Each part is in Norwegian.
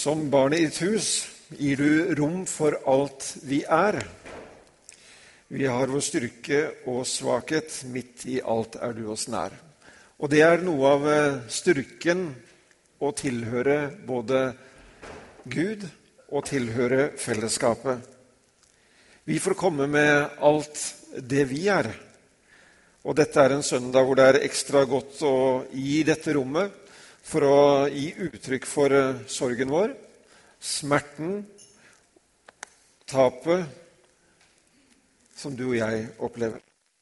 Som barn i ditt hus gir du rom for alt vi er. Vi har vår styrke og svakhet, midt i alt er du oss nær. Og det er noe av styrken å tilhøre både Gud og tilhøre fellesskapet. Vi får komme med alt det vi er. Og dette er en søndag hvor det er ekstra godt å gi dette rommet for å gi uttrykk for sorgen vår, smerten, tapet som du og jeg opplever.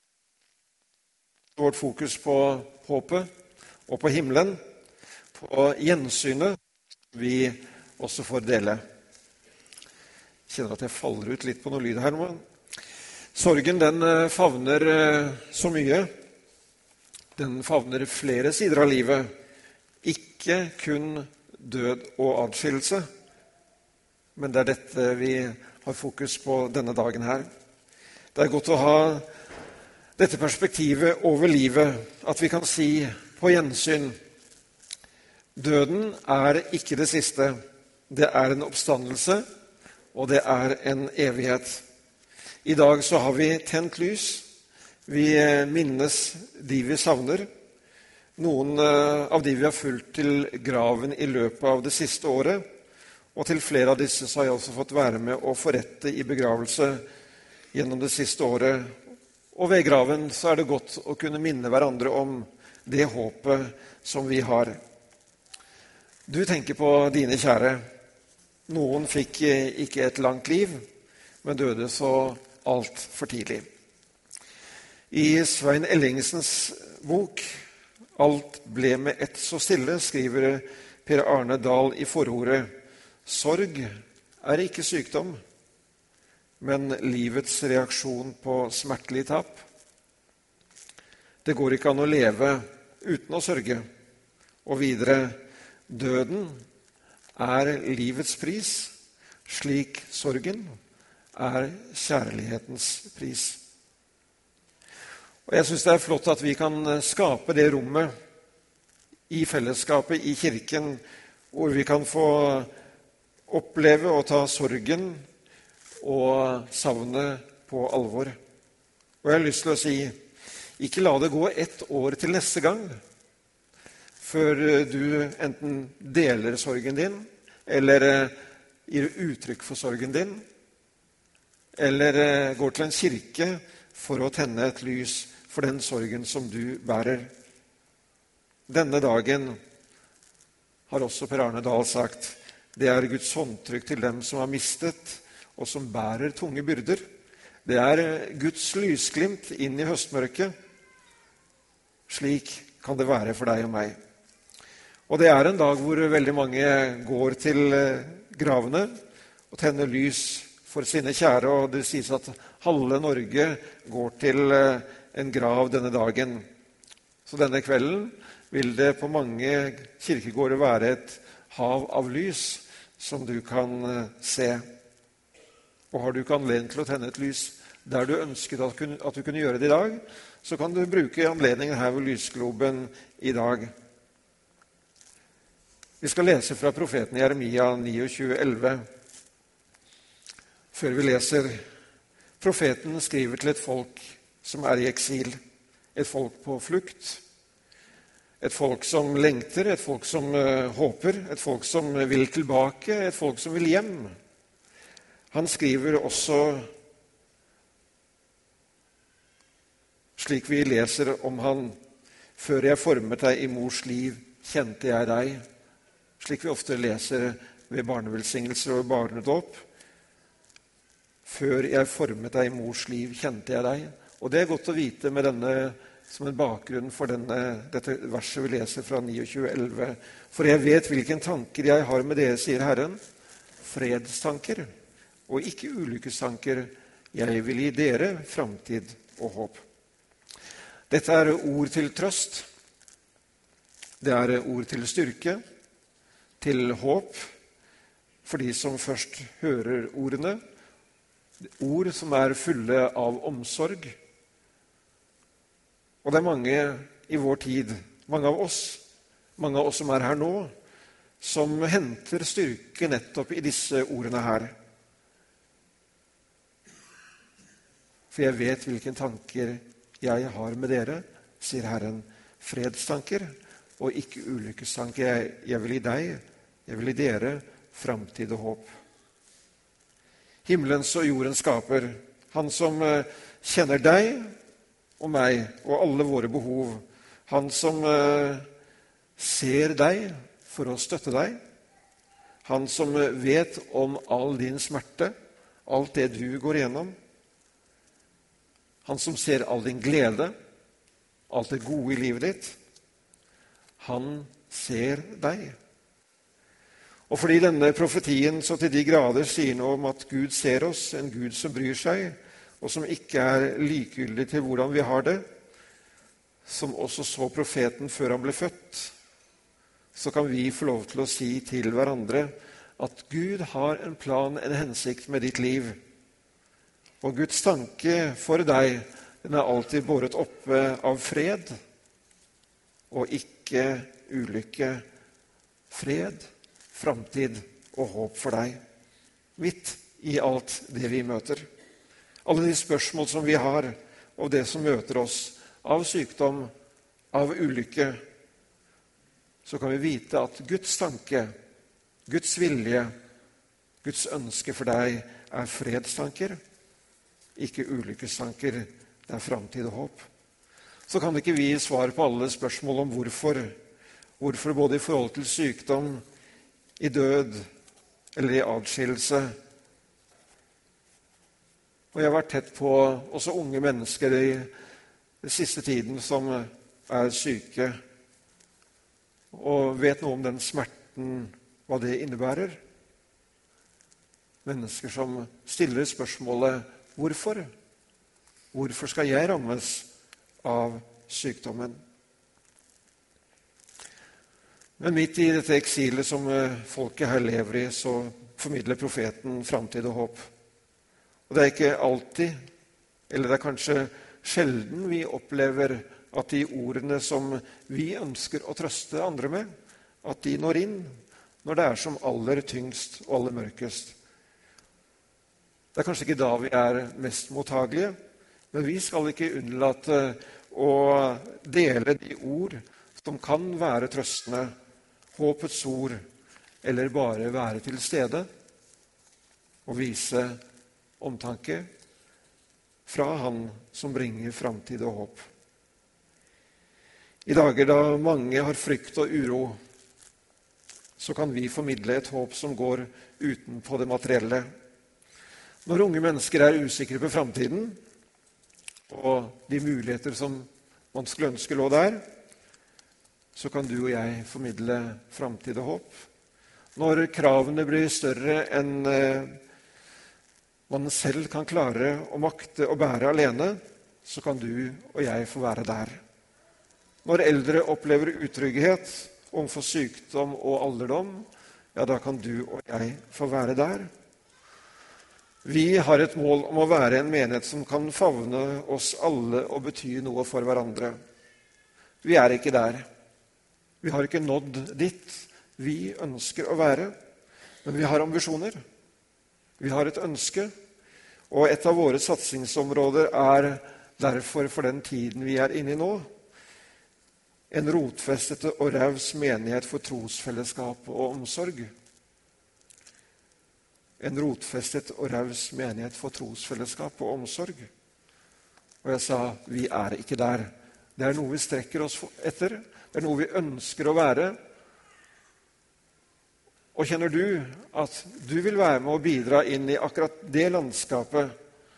Vårt fokus på håpet og på himmelen, på gjensynet, vi også får dele. Jeg kjenner at jeg faller ut litt på noe lyd her nå. Sorgen, den favner så mye. Den favner flere sider av livet. Ikke kun død og adskillelse, men det er dette vi har fokus på denne dagen her. Det er godt å ha dette perspektivet over livet, at vi kan si på gjensyn: døden er ikke det siste, det er en oppstandelse, og det er en evighet. I dag så har vi tent lys, vi minnes de vi savner. Noen av de vi har fulgt til graven i løpet av det siste året, og til flere av disse så har jeg også fått være med å forrette i begravelse gjennom det siste året. Og ved graven så er det godt å kunne minne hverandre om det håpet som vi har. Du tenker på dine kjære. Noen fikk ikke et langt liv, men døde så alt for tidlig. I Svein Ellingsens bok «Alt ble med ett så stille», skriver Per Arne Dahl i forordet: sorg er ikke sykdom, men livets reaksjon på smertelig tap. Det går ikke an å leve uten å sørge. Og videre: døden er livets pris, slik sorgen er kjærlighetens pris. Og jeg synes det er flott at vi kan skape det rommet i fellesskapet, i kirken, hvor vi kan få oppleve og ta sorgen og savnet på alvor. Og jeg har lyst til å si: ikke la det gå ett år til neste gang før du enten deler sorgen din, eller gir uttrykk for sorgen din, eller går til en kirke for å tenne et lys for den sorgen som du bærer. Denne dagen, har også Per Arne Dahl sagt, det er Guds håndtrykk til dem som har mistet, og som bærer tunge byrder. Det er Guds lysglimt inn i høstmørket. Slik kan det være for deg og meg. Og det er en dag hvor veldig mange går til gravene og tenner lys for sine kjære, og det sies at halve Norge går til en grav denne dagen. Så denne kvelden vil det på mange kirkegårder være et hav av lys som du kan se. Og har du ikke anledning til å tenne et lys der du ønsket at du kunne gjøre det i dag, så kan du bruke anledningen her ved lysgloben i dag. Vi skal lese fra profeten Jeremia 29,11. Før vi leser: profeten skriver til et folk som er i eksil, et folk på flukt, et folk som lengter, et folk som håper, et folk som vil tilbake, et folk som vil hjem. Han skriver også, slik vi leser om han: før jeg formet deg i mors liv, kjente jeg deg. Slik vi ofte leser ved barnevelsignelser og barnedåp. Før jeg formet deg i mors liv, kjente jeg deg. Og det er godt å vite med denne som en bakgrunn for dette verset vi leser fra 29,11. For jeg vet hvilken tanker jeg har med dere, sier Herren. Fredstanker og ikke ulykkestanker. Jeg vil gi dere framtid og håp. Dette er ord til trøst. Det er ord til styrke, til håp, for de som først hører ordene. Ord som er fulle av omsorg. Og det er mange i vår tid, mange av oss som er her nå, som henter styrke nettopp i disse ordene her. For jeg vet hvilke tanker jeg har med dere, sier Herren, fredstanker og ikke ulykkestanker. Jeg vil gi deg, jeg vil gi dere, framtid og håp. Himmelens og jordens skaper, han som kjenner deg og meg og alle våre behov, han som ser deg for å støtte deg, han som vet om all din smerte, alt det du går igjennom, han som ser all din glede, alt det gode i livet ditt, han ser deg. Og fordi denne profetien så til de grader sier noe om at Gud ser oss, en Gud som bryr seg, og som ikke er likegyldig til hvordan vi har det, som også så profeten før han ble født, så kan vi få lov til å si til hverandre at Gud har en plan, en hensikt med ditt liv. Og Guds tanke for deg, den er alltid båret oppe av fred, og ikke ulykke. Fred, framtid og håp for deg, midt i alt det vi møter. Alle de spørsmål som vi har, og det som møter oss av sykdom, av ulykke, så kan vi vite at Guds tanke, Guds vilje, Guds ønske for deg er fredstanker, ikke ulykkestanker, det er framtid og håp. Så kan ikke vi svare på alle spørsmål om hvorfor. Hvorfor både i forhold til sykdom, i død eller i adskillelse. Og jeg har vært tett på også unge mennesker i den siste tiden som er syke, og vet noe om den smerten, hva det innebærer. Mennesker som stiller spørsmålet, hvorfor? Hvorfor skal jeg rammes av sykdommen? Men midt i dette eksilet som folket her lever i, så formidler profeten framtid og håp. Og det er ikke alltid, eller det er kanskje sjelden vi opplever at de ordene som vi ønsker å trøste andre med, at de når inn når det er som aller tyngst og aller mørkest. Det er kanskje ikke da vi er mest mottagelige, men vi skal ikke unnlate å dele de ord som kan være trøstende, håpets ord, eller bare være til stede og vise omtanke fra Han som bringer framtid og håp. I dager da mange har frykt og uro, så kan vi formidle et håp som går utenpå det materielle. Når unge mennesker er usikre på framtiden, og de muligheter som man skulle ønske lå der, så kan du og jeg formidle framtid og håp. Når kravene blir større enn man selv kan klare å makte og bære alene, så kan du og jeg få være der. Når eldre opplever utrygghet overfor sykdom og alderdom, ja, da kan du og jeg få være der. Vi har et mål om å være en menighet som kan favne oss alle og bety noe for hverandre. Vi er ikke der. Vi har ikke nådd dit vi ønsker å være, men vi har ambisjoner. Vi har et ønske, og et av våre satsingsområder er derfor for den tiden vi er inne i nå, en rotfestet og raus menighet for trosfellesskap og omsorg. En rotfestet og raus menighet for trosfellesskap og omsorg. Og jeg sa, vi er ikke der. Det er noe vi strekker oss etter. Det er noe vi ønsker å være. Og kjenner du at du vil være med å bidra inn i akkurat det landskapet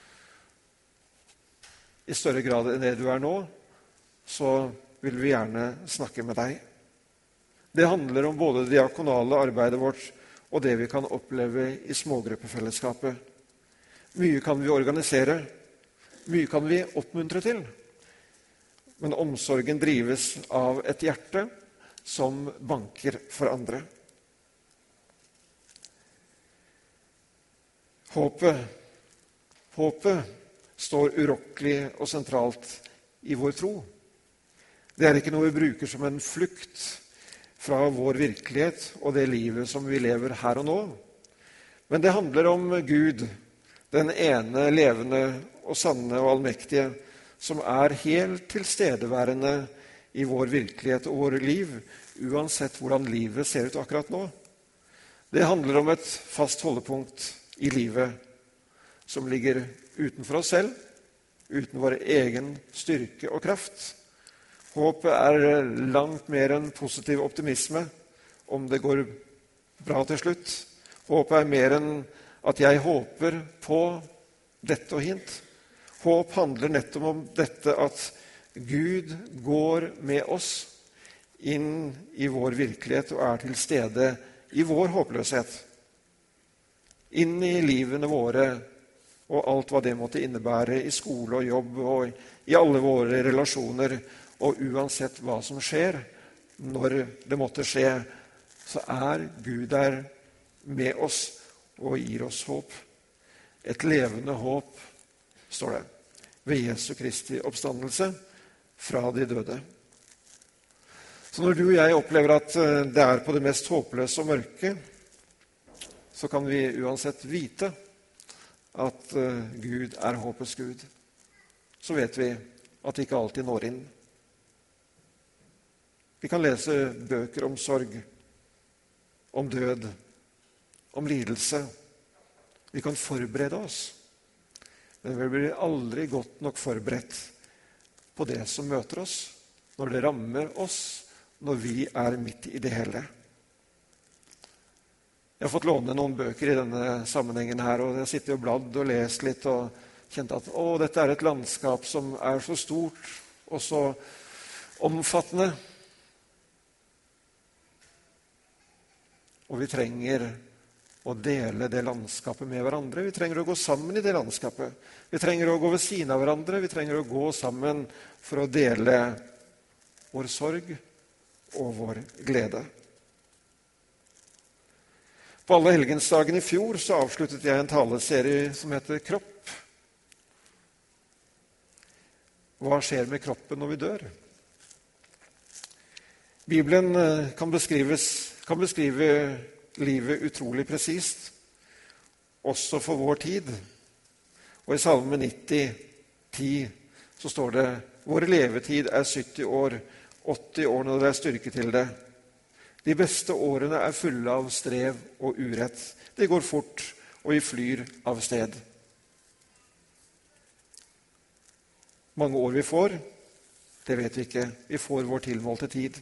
i større grad enn det du er nå, så vil vi gjerne snakke med deg. Det handler om både det diakonale arbeidet vårt og det vi kan oppleve i smågruppefellesskapet. Mye kan vi organisere, mye kan vi oppmuntre til, men omsorgen drives av et hjerte som banker for andre. Håpet står urokkelig og sentralt i vår tro. Det er ikke noe vi bruker som en flukt fra vår virkelighet og det livet som vi lever her og nå. Men det handler om Gud, den ene levende og sanne og allmektige, som er helt tilstedeværende i vår virkelighet og våre liv, uansett hvordan livet ser ut akkurat nå. Det handler om et fast holdepunkt i livet som ligger utenfor oss selv, uten vår egen styrke og kraft. Håpet er langt mer enn positiv optimisme om det går bra til slutt. Håpet er mer enn at jeg håper på dette og hint. Håp handler nettopp om dette at Gud går med oss inn i vår virkelighet og er til stede i vår håpløshet. Inn i livene våre og alt hva det måtte innebære i skole og jobb og i alle våre relasjoner. Og uansett hva som skjer, når det måtte skje, så er Gud der med oss og gir oss håp. Et levende håp, står det, ved Jesu Kristi oppstandelse fra de døde. Så når du og jeg opplever at det er på det mest håpløse og mørke, så kan vi uansett vite at Gud er håpets Gud. Så vet vi at det ikke alltid når inn. Vi kan lese bøker om sorg, om død, om lidelse. Vi kan forberede oss, men vi blir aldri godt nok forberedt på det som møter oss, når det rammer oss, når vi er midt i det hele. Jeg har fått låne noen bøker i denne sammenhengen her, og jeg sitter og bladd og lest litt og kjente at dette er et landskap som er så stort og så omfattende. Og vi trenger å dele det landskapet med hverandre. Vi trenger å gå sammen i det landskapet. Vi trenger å gå ved siden av hverandre. Vi trenger å gå sammen for å dele vår sorg og vår glede. På Allehelgensdagen i fjor så avsluttet jeg en taleserie som heter Kropp. Hva skjer med kroppen når vi dør? Bibelen kan beskrive livet utrolig presist, også for vår tid. Og i Salme 90, 10, så står det: Vår levetid er 70 år, 80 år når det er styrke til det. De beste årene er fulle av strev og urett. Det går fort, og vi flyr av sted. Mange år vi får, det vet vi ikke. Vi får vår tilmålte tid.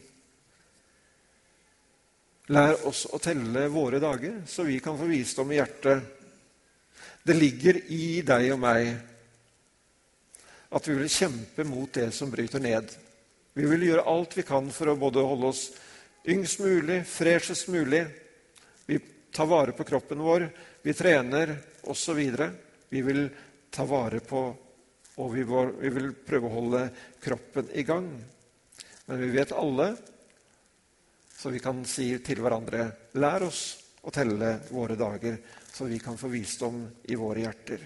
Lær oss å telle våre dager, så vi kan få visdom i hjertet. Det ligger i deg og meg at vi vil kjempe mot det som bryter ned. Vi vil gjøre alt vi kan for å både holde oss yngst mulig, freshest mulig. Vi tar vare på kroppen vår, vi trener, og så videre. Vi vil ta vare på, og vi vil prøve å holde kroppen i gang. Men vi vet alle, så vi kan si til hverandre: lær oss å telle våre dager, så vi kan få visdom i våre hjerter.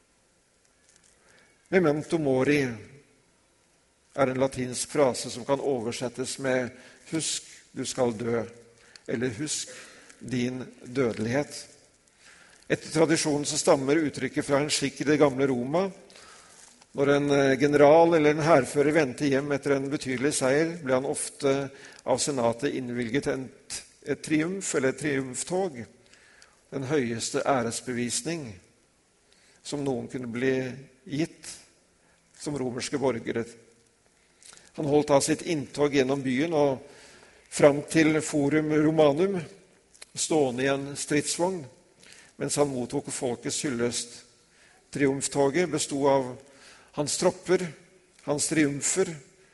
Memento mori er en latinsk frase som kan oversettes med «husk, du skal dø», eller «husk din dødelighet». Etter tradisjonen så stammer uttrykket fra en skikk i det gamle Roma. Når en general eller en hærfører vendte hjem etter en betydelig seier, ble han ofte av senatet innvilget et triumf eller et triumftog, den høyeste æresbevisning som noen kunne bli gitt som romerske borgere. Han holdt av sitt inntog gjennom byen og fram til Forum Romanum, stående i en stridsvogn, mens han mottok folkets hyllest. Triumftoget bestod av hans tropper, hans triumfer,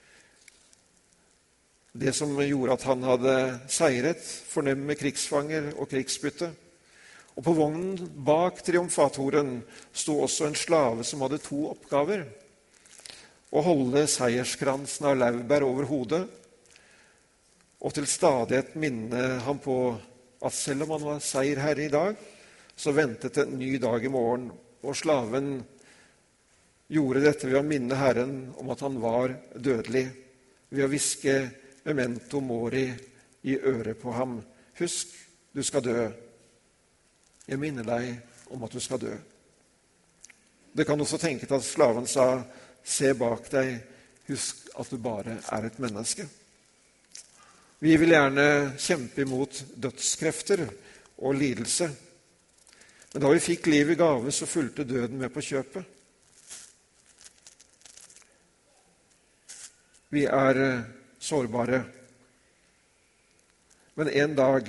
det som gjorde at han hadde seiret, fornemme krigsfanger og krigsbytte. Og på vognen bak triumfatoren sto også en slave som hadde 2 oppgaver: å holde seierskransen av laurbær over hodet, og til stadighet minne ham på at selv om han var seierherre i dag, så ventet en ny dag i morgen. Og slaven gjorde dette ved å minne Herren om at han var dødelig, ved å hviske «Memento mori» i øret på ham. Husk, du skal dø. Jeg minner deg om at du skal dø. Det kan også tenkes at slaven sa, se bak deg, husk at du bare er et menneske. Vi vil gjerne kjempe imot dødskrefter og lidelse. Men da vi fikk liv i gave, så fulgte døden med på kjøpet. Vi er sårbare. Men en dag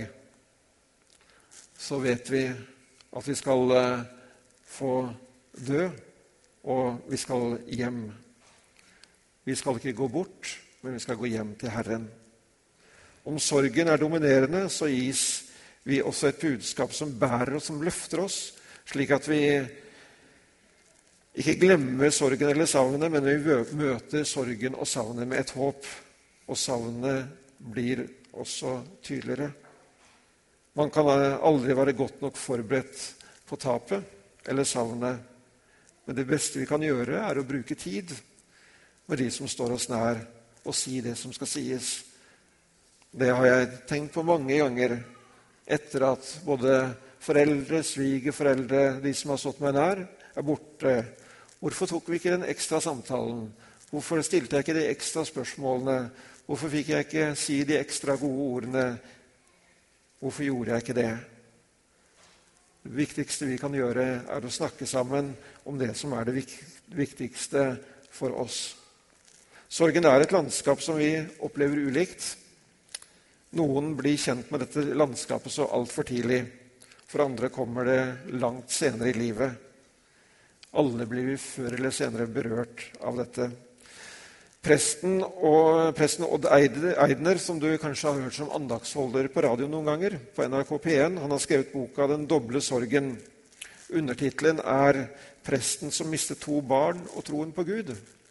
så vet vi at vi skal få dø, og vi skal hjem. Vi skal ikke gå bort, men vi skal gå hjem til Herren. Om sorgen er dominerende, så gis vi også et budskap som bærer og som løfter oss, slik at vi ikke glemmer sorgen eller savnet, men vi møter sorgen og savnet med et håp. Og savnet blir også tydeligere. Man kan aldri være godt nok forberedt på tapet eller savnet, men det beste vi kan gjøre er å bruke tid med de som står oss nær, og si det som skal sies. Det har jeg tenkt på mange ganger etter at både foreldre, svigerforeldre, de som har stått meg nær, er borte. Hvorfor tok vi ikke den ekstra samtalen? Hvorfor stilte jeg ikke de ekstra spørsmålene? Hvorfor fikk jeg ikke si de ekstra gode ordene? Hvorfor gjorde jeg ikke det? Det viktigste vi kan gjøre, er å snakke sammen om det som er det viktigste for oss. Sorgen er et landskap som vi opplever ulikt. Noen blir kjent med dette landskapet så alt for tidlig. For andre kommer det langt senere i livet. Alle blir vi før eller senere berørt av dette. Presten Odd Eidner, som du kanskje har hørt som andagsholder på radio noen ganger, på NRK P1, han har skrevet boka Den doble sorgen. Undertitlen er Presten som mistet 2 barn og troen på Gud.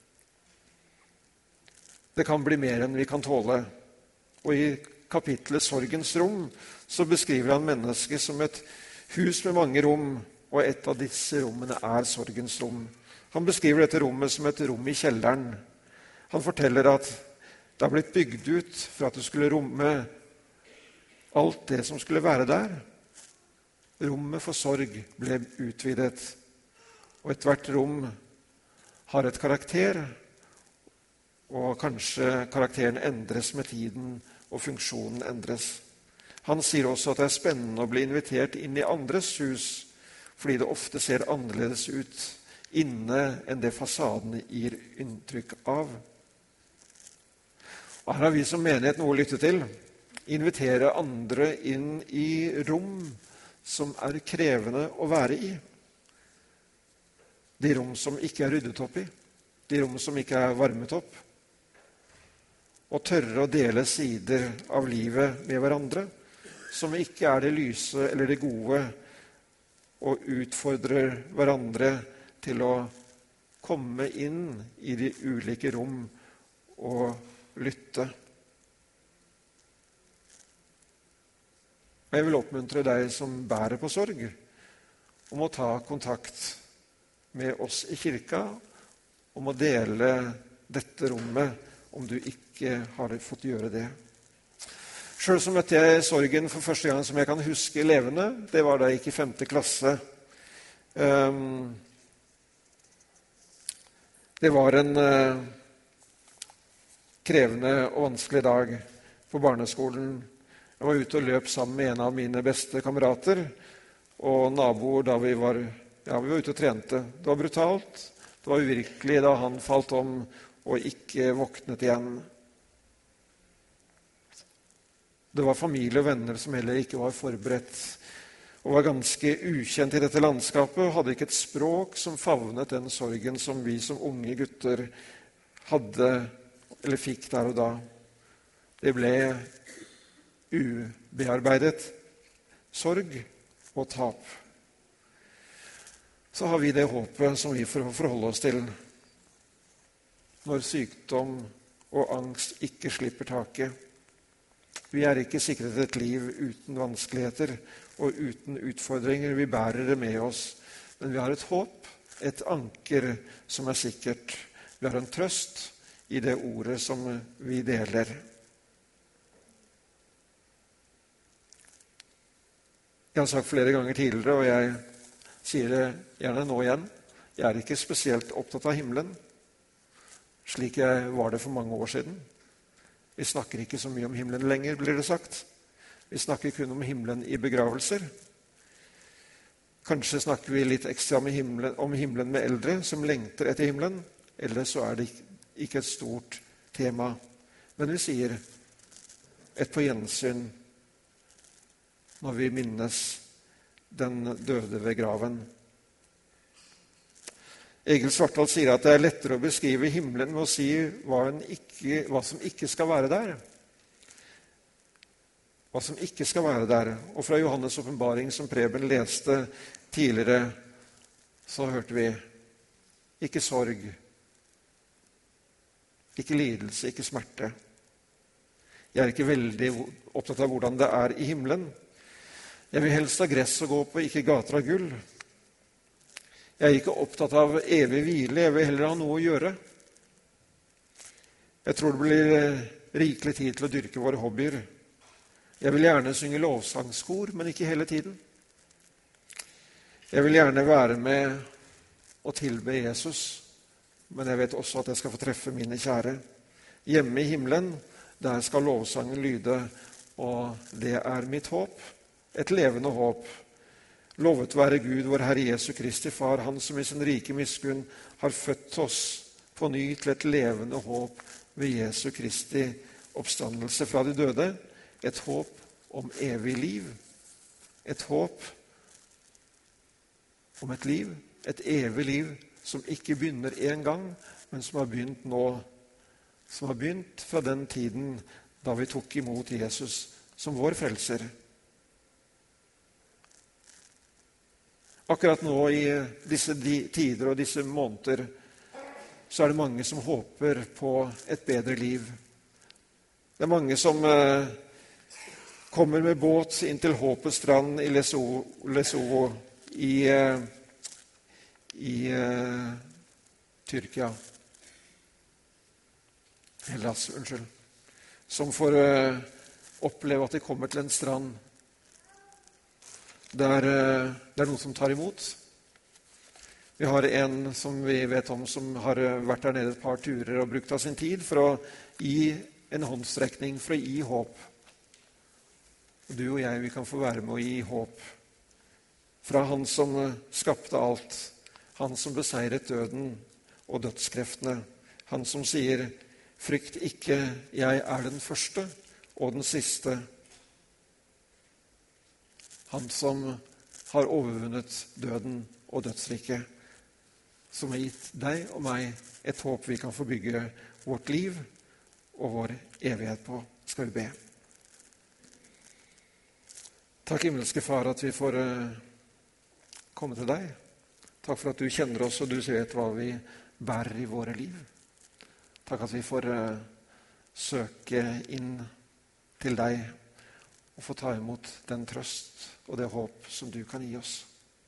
Det kan bli mer enn vi kan tåle. Og i kapitlet Sorgens rom så beskriver han mennesket som et hus med mange rom, og et av disse rommene er sorgens rom. Han beskriver dette rommet som et rom i kjelleren. Han forteller at det har blitt bygd ut for at det skulle romme alt det som skulle være der. Rommet for sorg ble utvidet, og ethvert rom har et karakter, og kanskje karakteren endres med tiden, og funksjonen endres. Han sier også at det er spennende å bli invitert inn i andres hus, fordi det ofte ser annerledes ut inne enn det fasaden gir inntrykk av. Og her har vi som menighet noe å lytte til. Invitere andre inn i rom som er krevende å være i. De rom som ikke er ryddet opp i. De rom som ikke er varmet opp. Og tørre å dele sider av livet med hverandre, som ikke er det lyse eller det gode, og utfordrer hverandre til å komme inn i de ulike rom og lytte. Jeg vil oppmuntre deg som bærer på sorg, om å ta kontakt med oss i kirka, om å dele dette rommet, om du ikke har fått gjøre det. Selv så møtte jeg sorgen for første gang som jeg kan huske levende. Det var da jeg gikk i 5. klasse. Det var en krevende og vanskelig dag på barneskolen. Jeg var ute og løp sammen med en av mine beste kamerater og naboer da vi var ute og trente. Det var brutalt. Det var uvirkelig da han falt om og ikke våknet igjen. Det var familie og venner som heller ikke var forberedt, og var ganske ukjent i dette landskapet, og hadde ikke et språk som favnet den sorgen som vi som unge gutter hadde, eller fikk der og da. Det ble ubearbeidet sorg og tap. Så har vi det håpet som vi får forholde oss til når sykdom og angst ikke slipper taket. Vi er ikke sikret et liv uten vanskeligheter og uten utfordringer. Vi bærer det med oss, men vi har et håp, et anker som er sikkert. Vi har en trøst i det ordet som vi deler. Jeg har sagt flere ganger tidligere, og jeg sier det gjerne nå igjen, jeg er ikke spesielt opptatt av himmelen, slik jeg var det for mange år siden. Vi snakker ikke så mye om himmelen lenger, blir det sagt. Vi snakker kun om himmelen i begravelser. Kanskje snakker vi litt ekstra om himmelen med eldre som lengter etter himmelen, eller så er det ikke et stort tema. Men vi sier et på gjensyn når vi minnes den døde ved graven. Egil Svartdal sier at det er lettere å beskrive himmelen med å si hva som ikke skal være der. Hva som ikke skal være der. Og fra Johannes' åpenbaring, som Preben leste tidligere, så hørte vi ikke sorg, ikke lidelse, ikke smerte. Jeg er ikke veldig opptatt av hvordan det er i himmelen. Jeg vil helst ha gress å gå på, ikke gater av gull. Jeg er ikke opptatt av evig hvile, jeg vil heller ha noe å gjøre. Jeg tror det blir rikelig tid til å dyrke våre hobbyer. Jeg vil gjerne synge lovsangskor, men ikke hele tiden. Jeg vil gjerne være med og tilbe Jesus, men jeg vet også at jeg skal få treffe mine kjære. Hjemme i himmelen, der skal lovsangen lyde, og det er mitt håp, et levende håp. Lovet være Gud, vår Herre Jesu Kristi Far, Han som i sin rike miskunn har født oss på ny til et levende håp ved Jesu Kristi oppstandelse fra de døde. Et håp om evig liv. Et håp om et liv, et evig liv som ikke begynner en gang, men som har begynt nå. Som har begynt fra den tiden da vi tok imot Jesus som vår frelser. Akkurat nå i disse tider og disse måneder så er det mange som håper på et bedre liv. Det er mange som kommer med båt inn til håpets strand i Lesovo i Tyrkia. Hellas, unnskyld. Som får oppleve at de kommer til en strand der det er noen som tar imot. Vi har en som vi vet om som har vært der nede et par turer og brukt av sin tid for å gi en håndstrekning, for å gi håp. Du og jeg, vi kan få være med å gi håp. Fra Han som skapte alt, Han som beseiret døden og dødskreftene, Han som sier, frykt ikke, jeg er den første og den siste. Han som har overvunnet døden og dødsriket, som har gitt deg og meg et håp vi kan få bygge vårt liv og vår evighet på, skal vi be. Takk, himmelske Far, at vi får komme til deg. Takk for at du kjenner oss, og du vet hva vi bærer i våre liv. Takk at vi får søke inn til deg og få ta imot den trøst og det håp som du kan gi oss.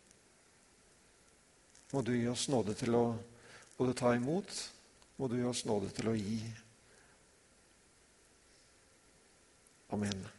Må du gi oss nåde til å både ta imot, må du gi oss nåde til å gi. Amen.